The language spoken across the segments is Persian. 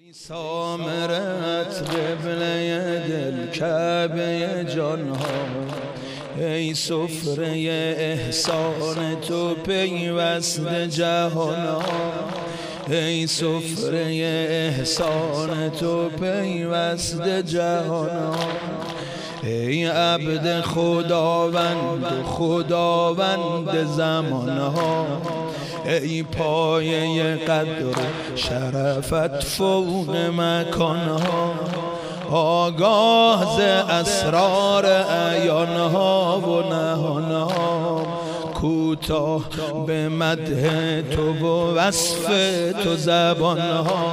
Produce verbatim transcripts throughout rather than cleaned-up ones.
سامرت قبله دل کعبه جانها، ای سفره احسان تو پیوسته جهانها، ای سفره احسان تو پیوسته جهانها، ای عبد خداوند خداوند زمانها، ای پایه قدر شرفت فوق مکانها، آگاه ز اسرار عیانها و نهانها، کوتاه به مدح تو و وصف تو زبانها،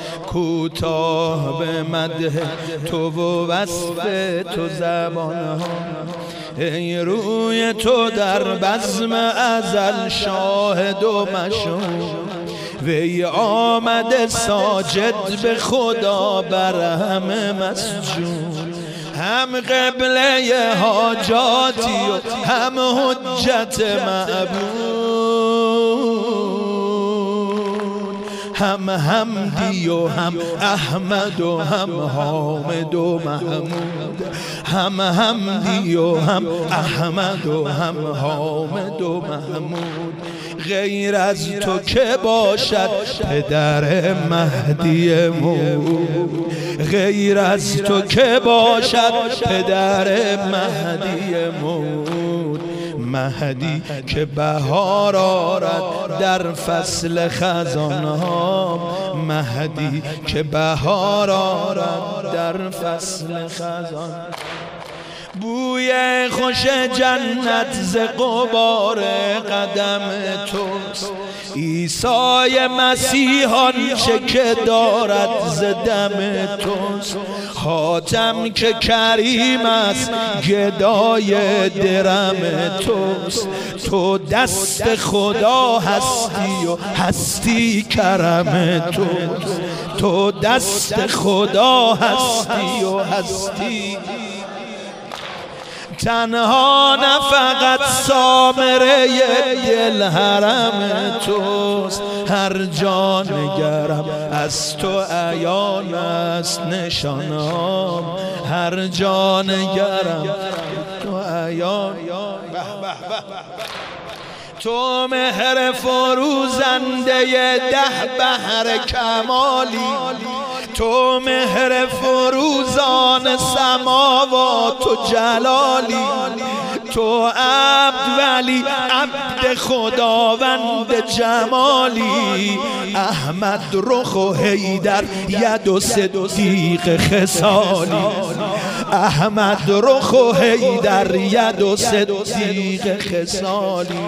کوتاه به مدح تو و وصف تو زبانها، ای روی تو در بزم ازل شاهد و مشهود، وی آمده ساجد به خدا بر همه مسجود، هم قبله حاجاتی و هم حجت معبود، هم حمدی و هم احمد و هم حامد و محمود، هم حمدی و هم احمد و هم حامد و محمود، غیر از تو که باشد پدر مهدی مود، غیر از تو که باشد پدر مهدی مود، مهدی که بهار آرد در فصل خزانها، مهدی که بهار آرد در فصل خزان، بوی خوش جنت ز غبار قدم توست، عیسی مسیح آنچه که دارد ز دم توست، حاتم که کریم است گدای درم توست، تو دست خدا هستی و هستی کرم توست، تو دست خدا هستی و هستی، تنها نه فقط سامره دل حرم توست، هر جا نگرم از تو عیان است نشانم، هر جا نگرم تو عیان، تو مهر فروزنده ده بحر کمالی، تو مهر فروزان سماوات و جلالی، تو عبد ولی عبد خداوند جمالی، احمد رخ و حیدر ید و صدیق خصالی، احمد رخ و حیدر ید و صدیق خصالی،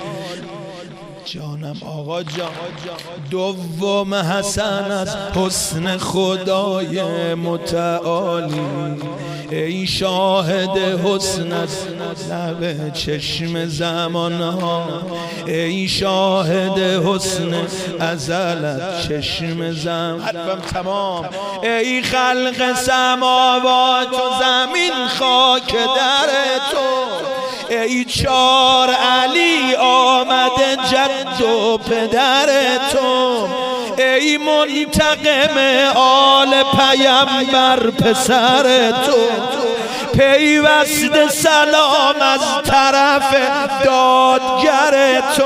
جانم آقا جان دوم حسن از حسن خدای متعالی، ای شاهد حسن از لب چشم زمانها، ای شاهد حسن ازلت چشم زمان، حرفم تمام، ای خلق سماوات و زمین خاک در تو، ای چار علی آمده جد و پدر تو، ای منتقم آل پیمبر پسر تو، پیوسته سلام از طرف دادگر تو،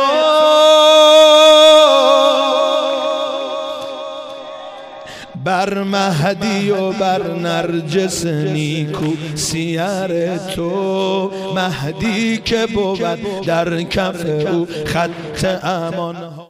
بر مهدی و بر نرجس نیکو سیر تو، مهدی که بود در کف او خط امان.